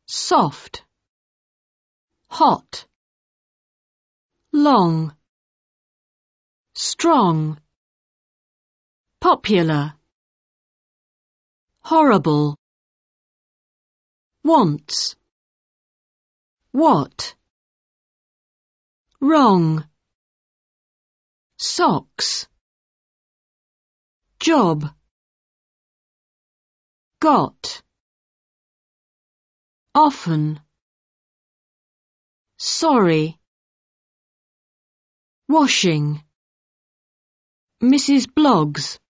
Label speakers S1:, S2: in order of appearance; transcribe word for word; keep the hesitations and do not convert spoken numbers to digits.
S1: soft, hot, long, strong, popular, horrible, wants, what, wrong, socks, job, got, often, sorry, washing, Missus Bloggs.